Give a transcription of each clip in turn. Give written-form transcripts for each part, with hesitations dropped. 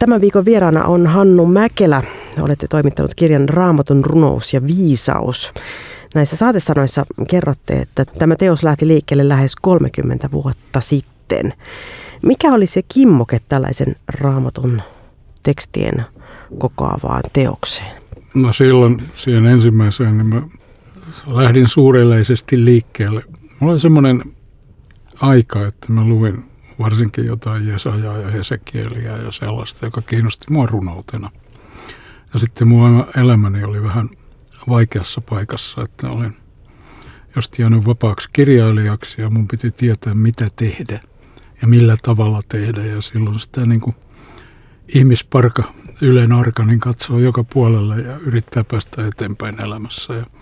Tämän viikon vieraana on Hannu Mäkelä. Olette toimittanut kirjan Raamatun runous ja viisaus. Näissä saatesanoissa kerrotte, että tämä teos lähti liikkeelle lähes 30 vuotta sitten. Mikä oli se kimmoke tällaisen Raamatun tekstien kokoavaan teokseen? No silloin siihen ensimmäiseen niin mä lähdin suureleisesti liikkeelle. Mulla oli semmoinen aika, että mä luin varsinkin jotain Jesajaa ja Hesekieliä ja sellaista, joka kiinnosti mua runoutena. Ja sitten mun elämäni oli vähän vaikeassa paikassa, että olin just jäänyt vapaaksi kirjailijaksi ja mun piti tietää, mitä tehdä ja millä tavalla tehdä. Ja silloin sitä niin kuin ihmisparka, Ylen arka, niin katsoo joka puolelle ja yrittää päästä eteenpäin elämässä. Ja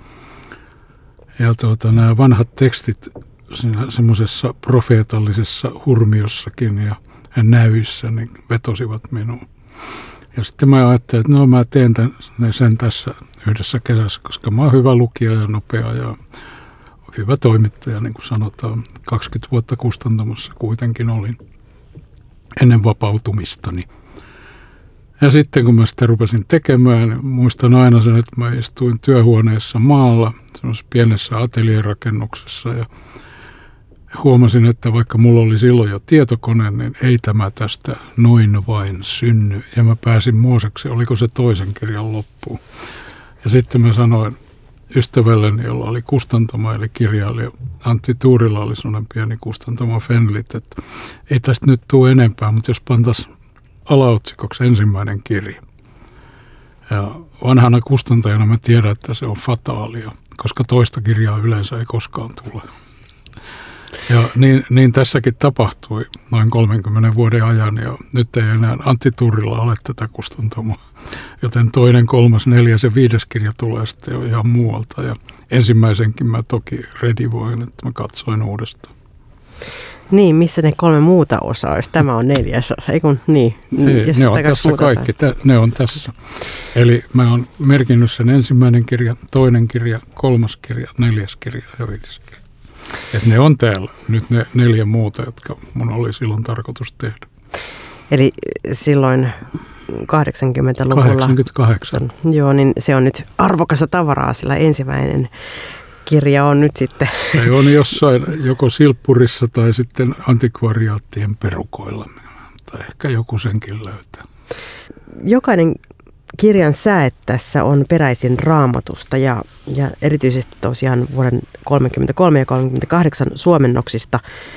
nämä vanhat tekstit semmoisessa profeetallisessa hurmiossakin ja näyissä niin vetosivat minuun. Ja sitten mä ajattelin, että no mä teen sen tässä yhdessä kesässä, koska mä oon hyvä lukija ja nopea ja hyvä toimittaja, niin kuin sanotaan. 20 vuotta kustantamossa kuitenkin olin ennen vapautumistani. Ja sitten kun mä sitä rupesin tekemään, niin muistan aina sen, että mä istuin työhuoneessa maalla, semmoisessa pienessä ateljeerakennuksessa ja huomasin, että vaikka mulla oli silloin jo tietokone, niin ei tämä tästä noin vain synny. Ja mä pääsin Mooseksi, oliko se toisen kirjan loppuun. Ja sitten mä sanoin ystävälleni, jolla oli kustantama, eli kirjailija Antti Tuurila oli sellainen pieni kustantama Fenlit, että ei tästä nyt tule enempää, mutta jos pantaisiin alaotsikoksi ensimmäinen kirja. Ja vanhana kustantajana mä tiedän, että se on fataalia, koska toista kirjaa yleensä ei koskaan tule. Ja niin tässäkin tapahtui noin 30 vuoden ajan ja nyt ei enää Antti Tuurila ole tätä kustantamoa. Joten toinen, kolmas, neljäs ja viides kirja tulee sitten jo ihan muualta ja ensimmäisenkin mä toki redivoin, että mä katsoin uudestaan. Niin, missä ne 3 muuta osaa, jos tämä on 4. Ei kun niin. Ei, ne on tässä kaikki, ne on tässä. Eli mä oon merkinnyt sen ensimmäinen kirja, toinen kirja, kolmas kirja, 4. kirja ja 5. kirja. Että ne on täällä. Nyt ne 4 muuta, jotka mun oli silloin tarkoitus tehdä. Eli silloin 80-luvulla. 88. Joo, niin se on nyt arvokasta tavaraa, sillä ensimmäinen kirja on nyt sitten. Se on jossain joko silppurissa tai sitten antikvariaattien perukoilla. Tai ehkä joku senkin löytää. Jokainen kirjan säe tässä on peräisin Raamatusta ja erityisesti tosiaan vuoden 1933 ja 1938 suomennoksista.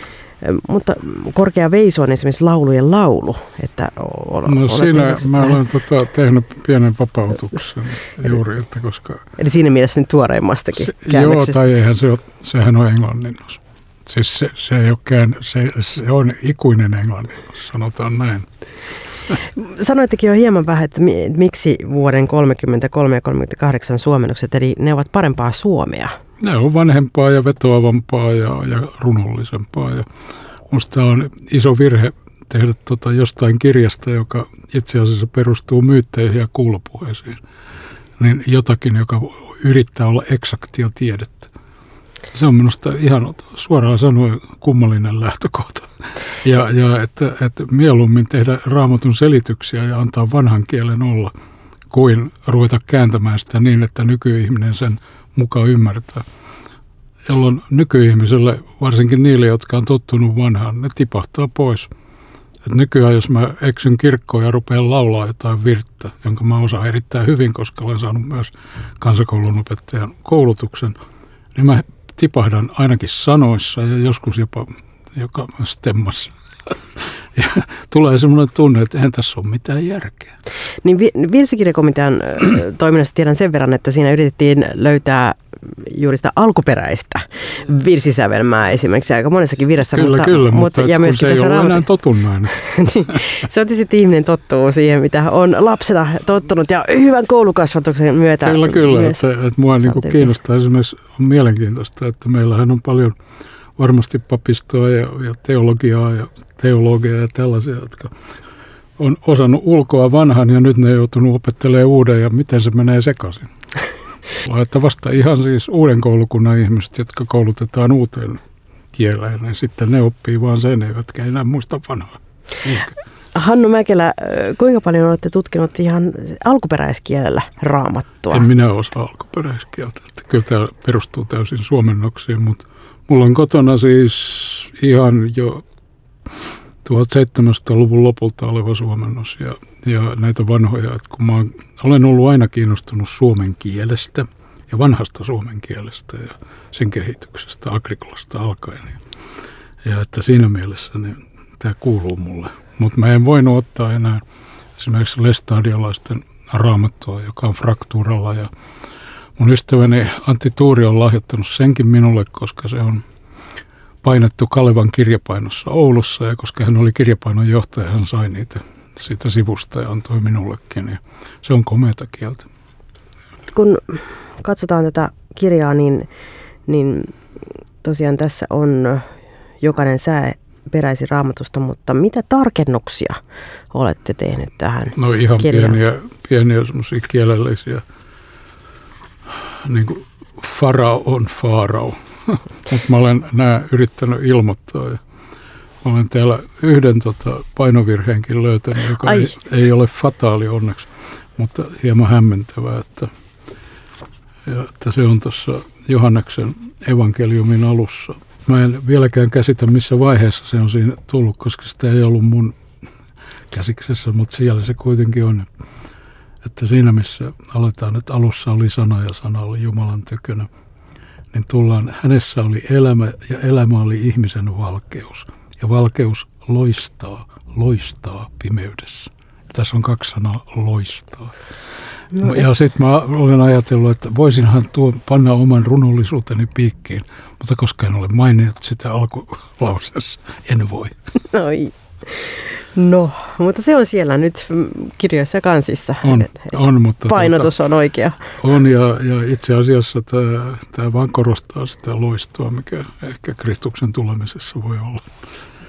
Mutta Korkea Veiso on esimerkiksi laulujen laulu. Että no siinä mä olen tehnyt pienen vapautuksen juuri, että koska... Eli siinä mielessä nyt tuoreimmastakin käännöksestä. Joo, tai eihän sehän on englanninnos. Siis se ei ole se on ikuinen englanninnos, sanotaan näin. Sanoittekin jo hieman vähän, että miksi vuoden 1933 ja 1938 suomennokset, eli ne ovat parempaa suomea. Ne on vanhempaa ja vetoavampaa ja runollisempaa. Ja musta on iso virhe tehdä jostain kirjasta, joka itse asiassa perustuu myytteihin ja kuulopuheisiin. Niin jotakin, joka yrittää olla eksaktia tiedettä. Se on minusta ihan suoraan sanoen kummallinen lähtökohta. Ja että mieluummin tehdä Raamatun selityksiä ja antaa vanhan kielen olla, kuin ruveta kääntämään sitä niin, että nykyihminen sen mukaan ymmärtää. Jolloin nykyihmiselle, varsinkin niille, jotka on tottunut vanhaan, ne tipahtaa pois. Et nykyään, jos mä eksyn kirkkoon ja rupean laulaa jotain virttä, jonka mä osaan erittäin hyvin, koska olen saanut myös kansakoulunopettajan koulutuksen, niin mä tipahdan ainakin sanoissa ja joskus jopa joka stemmassa. Ja tulee semmoinen tunne, että eihän tässä ole mitään järkeä. Niin virsikirjakomitean toiminnasta tiedän sen verran, että siinä yritettiin löytää juuri sitä alkuperäistä virsisävelmää esimerkiksi aika monessakin virrassa. Kyllä, mutta ja kun se ei ole enää totunnainen. Niin, se on sitten ihminen tottuu siihen, mitä on lapsena tottunut ja hyvän koulukasvatuksen myötä. Kyllä, että mua niin kiinnostaa esimerkiksi, on mielenkiintoista, että meillähän on paljon varmasti papistoa ja teologiaa ja teologia ja tällaisia, jotka on osannut ulkoa vanhan ja nyt ne on joutunut opettelemaan uuden ja miten se menee sekaisin. Että vasta ihan siis uuden koulukunnan ihmiset, jotka koulutetaan uuteen kieleen, niin sitten ne oppii vaan sen, eivätkä enää muista vanhaa. Hannu Mäkelä, kuinka paljon olette tutkinut ihan alkuperäiskielellä Raamattua? En minä osaa alkuperäiskieltä. Kyllä tämä perustuu täysin suomennoksiin, mutta mulla on kotona siis ihan jo 1700-luvun lopulta oleva suomennos ja näitä vanhoja. Että kun mä olen ollut aina kiinnostunut suomen kielestä ja vanhasta suomen kielestä ja sen kehityksestä Agrikolasta alkaen. Ja että siinä mielessä niin tämä kuuluu mulle. Mutta mä en voinut ottaa enää esimerkiksi lestadiolaisten raamattua, joka on fraktuuralla. Ja mun ystäväni Antti Tuuri on lahjoittanut senkin minulle, koska se on painettu Kalevan kirjapainossa Oulussa. Ja koska hän oli kirjapainon johtaja, hän sai niitä siitä sivusta ja antoi minullekin. Ja se on komeata kieltä. Kun katsotaan tätä kirjaa, niin tosiaan tässä on jokainen säe peräisin Raamatusta, mutta mitä tarkennuksia olette tehneet tähän No ihan kirjaan? pieniä semmoisia kielellisiä, niin kuin farao on faarao, mutta mä olen nämä yrittänyt ilmoittaa ja olen täällä yhden painovirheenkin löytänyt, joka ei ole fataali onneksi, mutta hieman hämmentävää, että se on tuossa Johanneksen evankeliumin alussa. Mä en vieläkään käsitä, missä vaiheessa se on siinä tullut, koska sitä ei ollut mun käsiksessä, mutta siellä se kuitenkin on. Että siinä, missä aletaan, että alussa oli sana ja sana oli Jumalan tykönä, niin tullaan, hänessä oli elämä ja elämä oli ihmisen valkeus. Ja valkeus loistaa pimeydessä. Ja tässä on 2 sanaa, loistaa. No, ja sitten mä olen ajatellut, että voisinhan panna oman runollisuuteni piikkiin, mutta koska en ole maininnut sitä alkulauseessa, en voi. No, mutta se on siellä nyt kirjoissa ja kansissa. On, mutta painotus on oikea. On ja itse asiassa tämä vaan korostaa sitä loistoa, mikä ehkä Kristuksen tulemisessa voi olla.